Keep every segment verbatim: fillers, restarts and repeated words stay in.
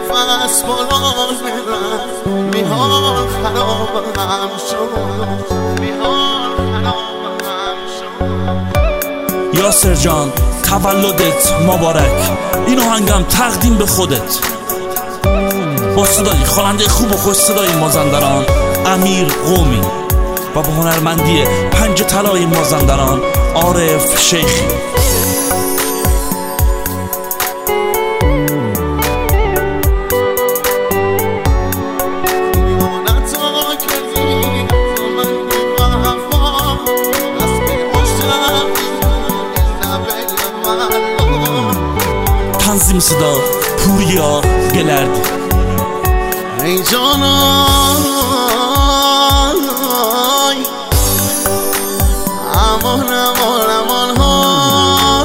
نفس بلند میرم میحال خرابم شد میحال خرابم شد. یاسر جان تولدت مبارک. این آهنگم تقدیم به خودت با صدای خواننده خوب و خوش صدای مازندران امیر قومی و با هنرمندی پنج طلای مازندران عارف شیخی. تنظیم صدا پوریا گلردی. ای جانای امان امان امان ها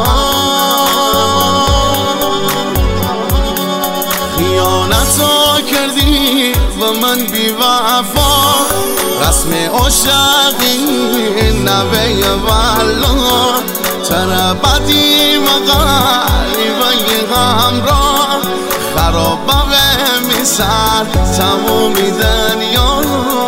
خیانت ها کردی و من بی وفا رسم عاشقی نوه والا تربدی مغریبه همراه خرابه میسر تمومی دنیا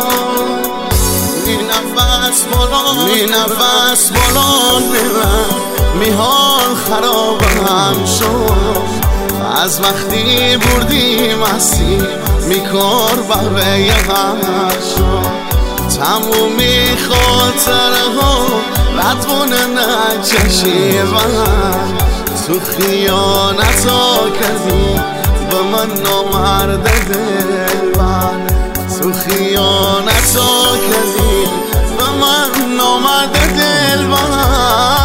می نفس بلند می نفس بلند میرم میحال خرابم شد از وقتی بردی مستی میکار بقیه غم شد تمومی خاطره ها ردوانه نچشی من تو خیانت ها کردی به من نامرد دلبر تو خیانت ها کردی به من نامرد دلبر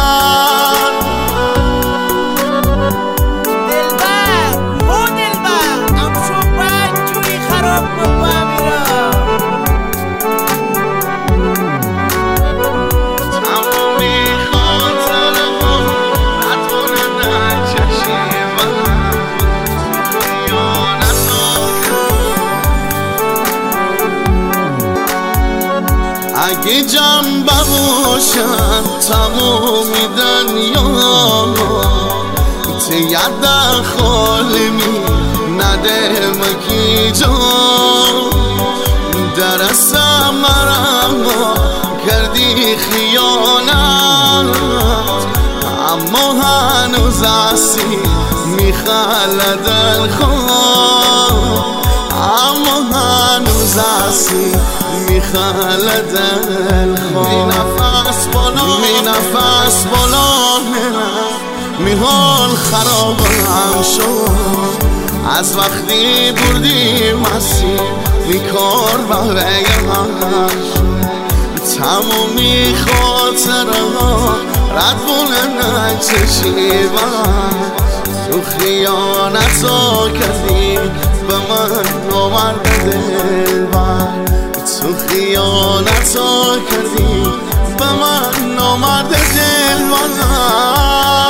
اگه جنبه باشن تمومی دنیا تید در خالی می نده مکی جان درستم مرم کردی خیانت اما هنوز هستی میخلد الخواه اما هنوز هستی میخلد الخواه می نفس بلند می نفس بلند میرم میحال خرابم شد از وقتی بردی مستی میکار بقیه هم شد تمومی خاطره ها ردوانه نچشی من تو خیانت ها کردی به من نامرد دلبر تو خیانت ها کردی به من نامرد دلبر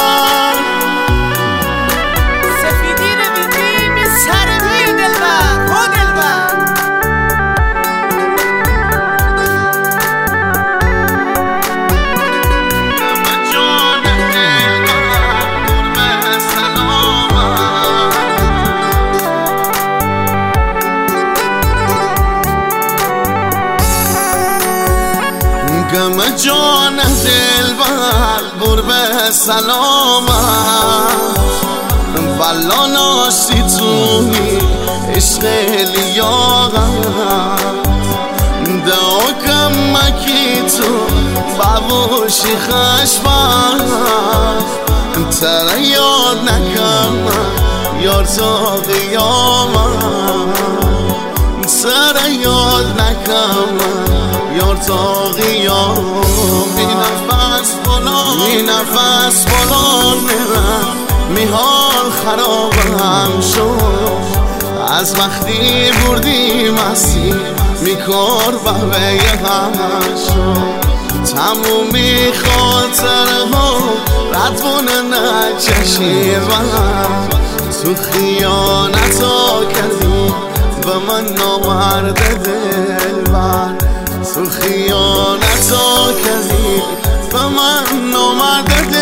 سفیدی رو میدیم سر بی دلبر او دلبر جان دلبر قربه سلامت گم جان دلبر قربه سلامت والا ناشتی توی عشق لیاقت دعا کمکی تو بابوشی خشمت تره یاد نکن یار تا قیامت تره یاد نکن یار تا قیام می نفس بلند می نفس بلند میرم میحال خرابم شد از وقتی بردی مستی میکار بقیه غم شد تمومی خاطره ها ردوانه نچشی من تو خیانت ها کردی به من نامرد دلبر تو خیانت ها کردی به من نامرد